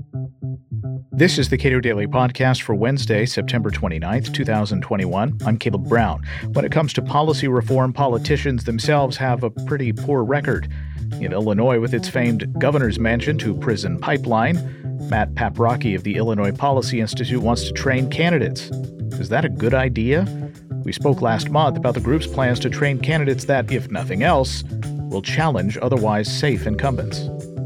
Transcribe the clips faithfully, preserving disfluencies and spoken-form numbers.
This is the Cato Daily Podcast for Wednesday, September twenty-ninth, twenty twenty-one. I'm Caleb Brown. When it comes to policy reform, politicians themselves have a pretty poor record. In Illinois, with its famed governor's mansion to prison pipeline, Matt Paprocki of the Illinois Policy Institute wants to train candidates. Is that a good idea? We spoke last month about the group's plans to train candidates that, if nothing else, will challenge otherwise safe incumbents.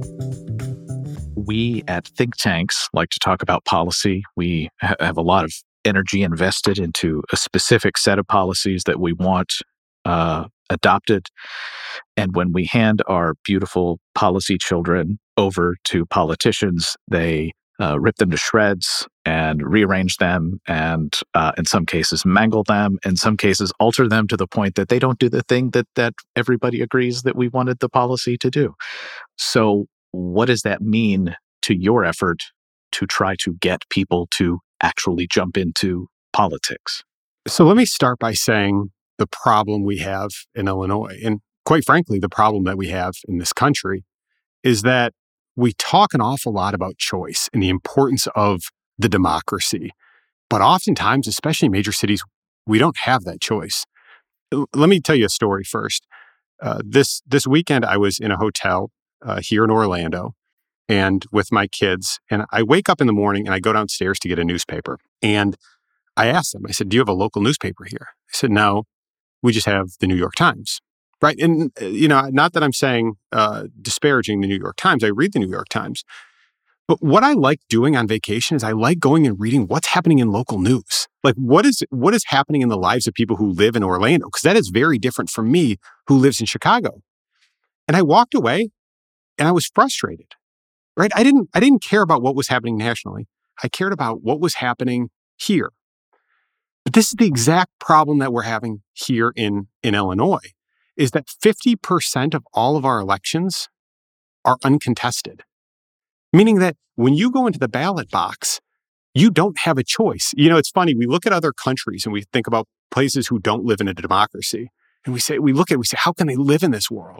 We at think tanks like to talk about policy. We ha- have a lot of energy invested into a specific set of policies that we want uh, adopted. And when we hand our beautiful policy children over to politicians, they uh, rip them to shreds and rearrange them and, uh, in some cases, mangle them. In some cases, alter them to the point that they don't do the thing that, that everybody agrees that we wanted the policy to do. So what does that mean to your effort to try to get people to actually jump into politics? So let me start by saying the problem we have in Illinois, and quite frankly, the problem that we have in this country, is that we talk an awful lot about choice and the importance of the democracy. But oftentimes, especially in major cities, we don't have that choice. L- let me tell you a story first. Uh, this this weekend, I was in a hotel uh, here in Orlando and with my kids. And I wake up in the morning and I go downstairs to get a newspaper. And I asked them, I said, do you have a local newspaper here? They said, no, we just have the New York Times. Right. And, you know, not that I'm saying uh, disparaging the New York Times. I read the New York Times. But what I like doing on vacation is I like going and reading what's happening in local news. Like what is what is happening in the lives of people who live in Orlando? Because that is very different from me who lives in Chicago. And I walked away and I was frustrated. Right. I didn't I didn't care about what was happening nationally. I cared about what was happening here. But this is the exact problem that we're having here in, in Illinois, is that fifty percent of all of our elections are uncontested. Meaning that when you go into the ballot box, you don't have a choice. You know, it's funny. We look at other countries and we think about places who don't live in a democracy. And we say, we look at, we say, how can they live in this world?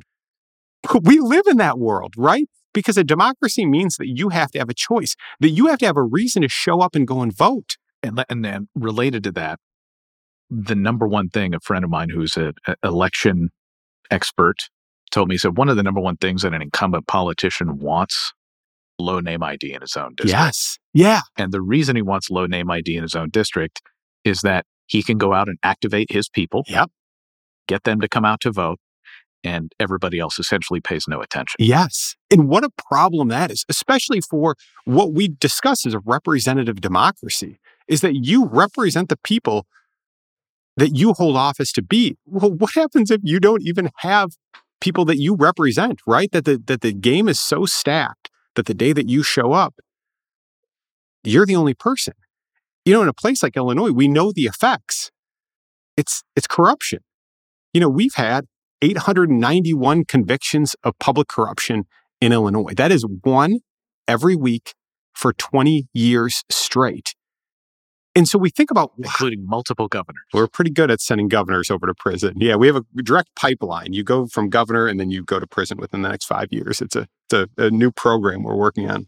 We live in that world, right? Because a democracy means that you have to have a choice, that you have to have a reason to show up and go and vote. And, and then related to that, the number one thing a friend of mine who's an election expert told me, he said, one of the number one things that an incumbent politician wants, low name I D in his own district. Yes. Yeah. And the reason he wants low name I D in his own district is that he can go out and activate his people, Yep. get them to come out to vote, and everybody else essentially pays no attention. Yes. And what a problem that is, especially for what we discuss as a representative democracy, is that you represent the people that you hold office to be. Well, what happens if you don't even have people that you represent, right? That the, that the game is so stacked that the day that you show up, you're the only person. You know, in a place like Illinois, we know the effects. It's it's corruption. You know, we've had eight hundred ninety-one convictions of public corruption in Illinois. That is one every week for twenty years straight. And so we think about... Including wow, multiple governors. We're pretty good at sending governors over to prison. Yeah, we have a direct pipeline. You go from governor and then you go to prison within the next five years. It's a, it's a, a new program we're working on.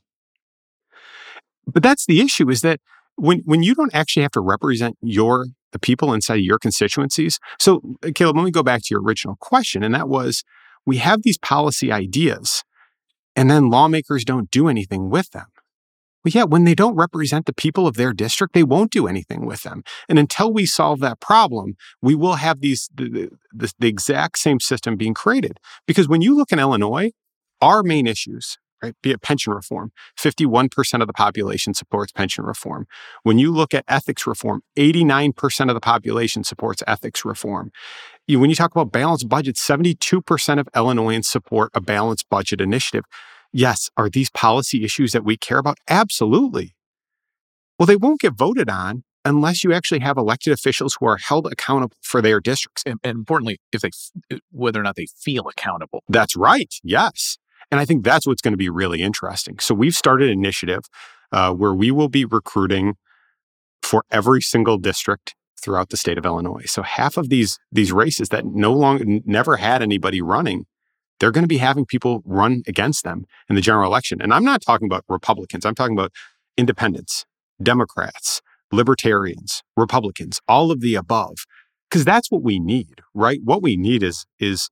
But that's the issue, is that when, when you don't actually have to represent your the people inside of your constituencies. So, Caleb, let me go back to your original question. And that was, we have these policy ideas and then lawmakers don't do anything with them. Well, yeah, when they don't represent the people of their district, they won't do anything with them. And until we solve that problem, we will have these the, the, the exact same system being created. Because when you look in Illinois, our main issues, right, be it pension reform, fifty-one percent of the population supports pension reform. When you look at ethics reform, eighty-nine percent of the population supports ethics reform. You, when you talk about balanced budgets, seventy-two percent of Illinoisans support a balanced budget initiative. Yes, are these policy issues that we care about? Absolutely. Well, they won't get voted on unless you actually have elected officials who are held accountable for their districts. And, and importantly, if they, whether or not they feel accountable. That's right. Yes. And I think that's what's going to be really interesting. So we've started an initiative uh, where we will be recruiting for every single district throughout the state of Illinois. So half of these these races that no longer never had anybody running, they're going to be having people run against them in the general election. And I'm not talking about Republicans. I'm talking about independents, Democrats, libertarians, Republicans, all of the above, because that's what we need, right? What we need is, is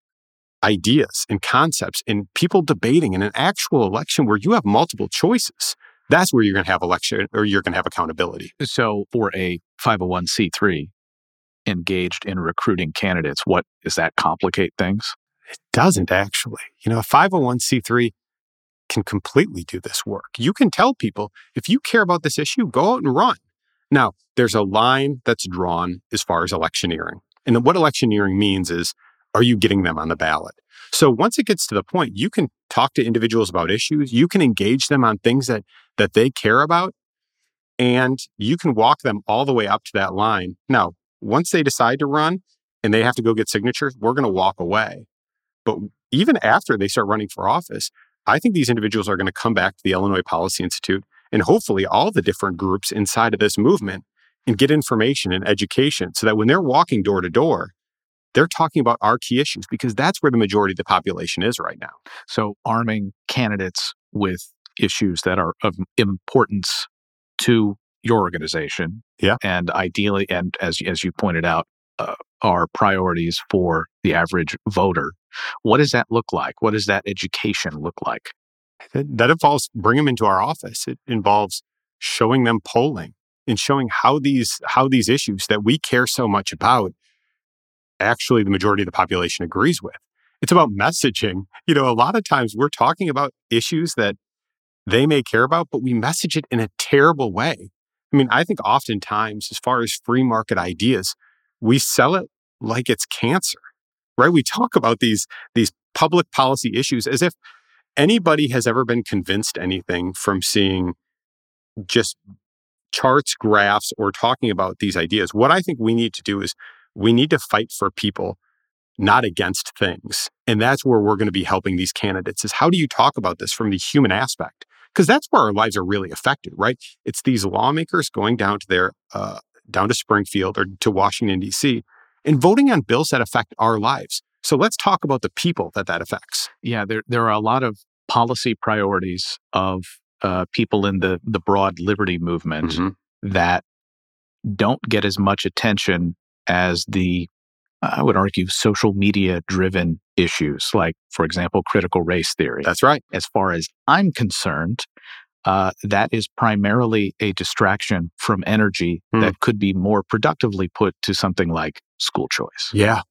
ideas and concepts and people debating in an actual election where you have multiple choices. That's where you're going to have election or you're going to have accountability. So for a five oh one c three engaged in recruiting candidates, what does that complicate things? It doesn't actually. You know, a five oh one c three can completely do this work. You can tell people, if you care about this issue, go out and run. Now, there's a line that's drawn as far as electioneering. And what electioneering means is, are you getting them on the ballot? So once it gets to the point, you can talk to individuals about issues, you can engage them on things that that they care about, and you can walk them all the way up to that line. Now, once they decide to run and they have to go get signatures, we're going to walk away. But even after they start running for office, I think these individuals are going to come back to the Illinois Policy Institute and hopefully all the different groups inside of this movement and get information and education so that when they're walking door to door, they're talking about our key issues because that's where the majority of the population is right now. So arming candidates with issues that are of importance to your organization, yeah, and ideally, and as as you pointed out, uh, are priorities for the average voter. What does that look like? What does that education look like? That, that involves bring them into our office. It involves showing them polling and showing how these how these issues that we care so much about actually the majority of the population agrees with. It's about messaging. You know, a lot of times we're talking about issues that they may care about, but we message it in a terrible way. I mean, I think oftentimes, as far as free market ideas, we sell it like it's cancer, right? We talk about these, these public policy issues as if anybody has ever been convinced anything from seeing just charts, graphs, or talking about these ideas. What I think we need to do is we need to fight for people, not against things. And that's where we're going to be helping these candidates is how do you talk about this from the human aspect? Because that's where our lives are really affected, right? It's these lawmakers going down to their, uh, down to Springfield or to Washington, D C, and voting on bills that affect our lives. So let's talk about the people that that affects. Yeah, there there are a lot of policy priorities of uh, people in the, the broad liberty movement mm-hmm. that don't get as much attention as the, I would argue, social media-driven issues, like, for example, critical race theory. That's right. As far as I'm concerned, uh, that is primarily a distraction from energy mm. that could be more productively put to something like school choice. Yeah.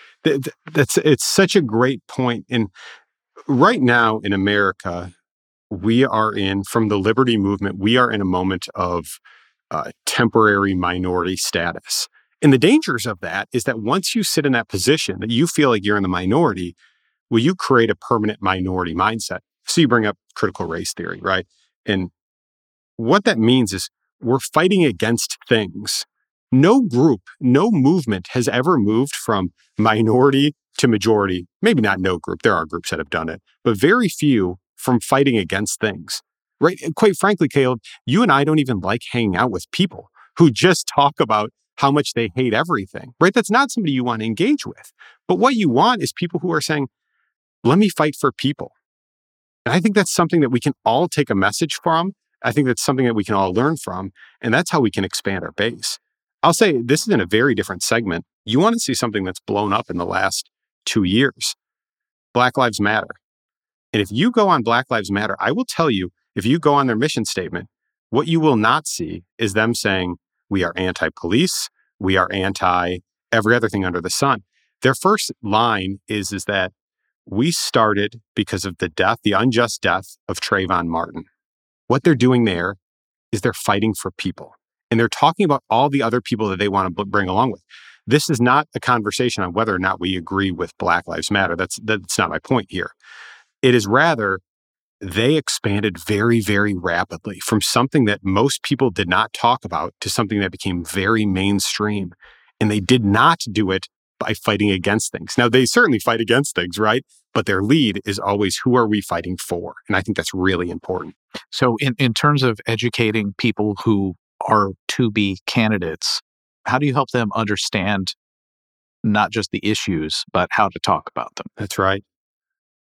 That's it's such a great point. And right now in America, we are in, from the liberty movement, we are in a moment of uh, temporary minority status. And the dangers of that is that once you sit in that position, that you feel like you're in the minority, will you create a permanent minority mindset? So you bring up critical race theory, right? And what that means is we're fighting against things. No group, no movement has ever moved from minority to majority. Maybe not no group. There are groups that have done it, but very few from fighting against things, right? And quite frankly, Caleb, you and I don't even like hanging out with people who just talk about how much they hate everything, right? That's not somebody you want to engage with. But what you want is people who are saying, let me fight for people. And I think that's something that we can all take a message from. I think that's something that we can all learn from. And that's how we can expand our base. I'll say this is in a very different segment. You want to see something that's blown up in the last two years. Black Lives Matter. And if you go on Black Lives Matter, I will tell you, if you go on their mission statement, what you will not see is them saying, we are anti-police, we are anti every other thing under the sun. Their first line is, is that we started because of the death, the unjust death of Trayvon Martin. What they're doing there is they're fighting for people. And they're talking about all the other people that they want to bring along with. This is not a conversation on whether or not we agree with Black Lives Matter. That's, that's not my point here. It is rather, they expanded very, very rapidly from something that most people did not talk about to something that became very mainstream. And they did not do it by fighting against things. Now, they certainly fight against things, right? But their lead is always, who are we fighting for? And I think that's really important. So in, in terms of educating people who are to-be candidates, how do you help them understand not just the issues, but how to talk about them? That's right.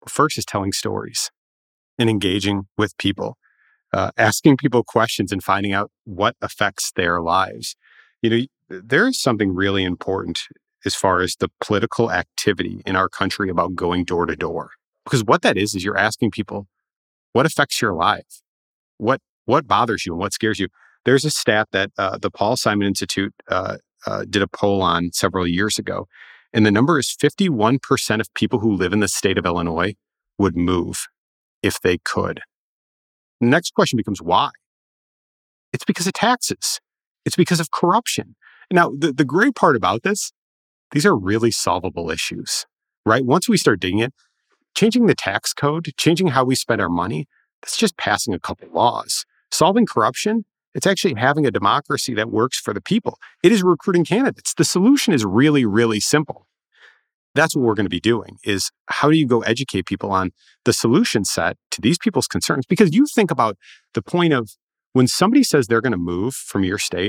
First is telling stories and engaging with people, uh, asking people questions and finding out what affects their lives. You know, there is something really important as far as the political activity in our country about going door to door. Because what that is, is you're asking people, what affects your life? What what bothers you and what scares you? There's a stat that uh, the Paul Simon Institute uh, uh, did a poll on several years ago. And the number is fifty-one percent of people who live in the state of Illinois would move if they could. The next question becomes why? It's because of taxes. It's because of corruption. Now, the, the great part about this, these are really solvable issues, right? Once we start digging it, changing the tax code, changing how we spend our money, that's just passing a couple laws. Solving corruption, it's actually having a democracy that works for the people. It is recruiting candidates. The solution is really, really simple. That's what we're going to be doing, is how do you go educate people on the solution set to these people's concerns? Because you think about the point of when somebody says they're going to move from your state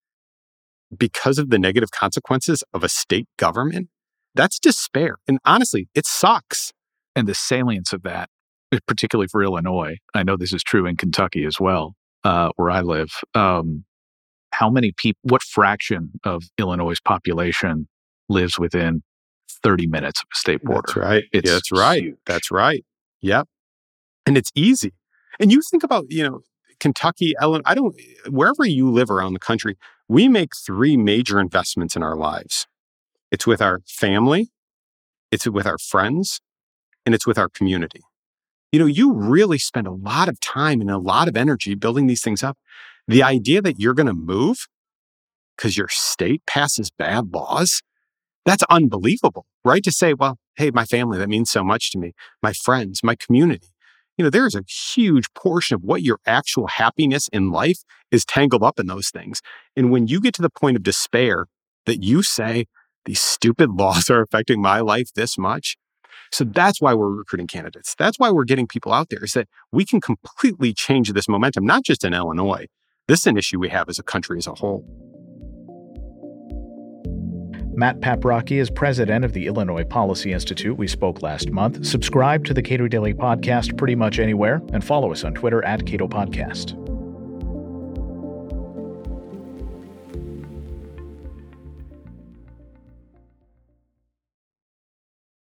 because of the negative consequences of a state government, that's despair. And honestly, it sucks. And the salience of that, particularly for Illinois, I know this is true in Kentucky as well, uh, where I live. Um, how many people, what fraction of Illinois' population lives within thirty minutes of a state border? That's right. It's yeah, that's right. huge. That's right. Yep. And it's easy. And you think about, you know, Kentucky, Illinois, I don't, wherever you live around the country, we make three major investments in our lives. It's with our family, it's with our friends, and it's with our community. You know, you really spend a lot of time and a lot of energy building these things up. The idea that you're going to move because your state passes bad laws, that's unbelievable, right? To say, well, hey, my family, that means so much to me. My friends, my community. You know, there's a huge portion of what your actual happiness in life is tangled up in those things. And when you get to the point of despair that you say, these stupid laws are affecting my life this much. So that's why we're recruiting candidates. That's why we're getting people out there, is that we can completely change this momentum, not just in Illinois. This is an issue we have as a country as a whole. Matt Paprocki is president of the Illinois Policy Institute. We spoke last month. Subscribe to the Cato Daily Podcast pretty much anywhere and follow us on Twitter at Cato Podcast.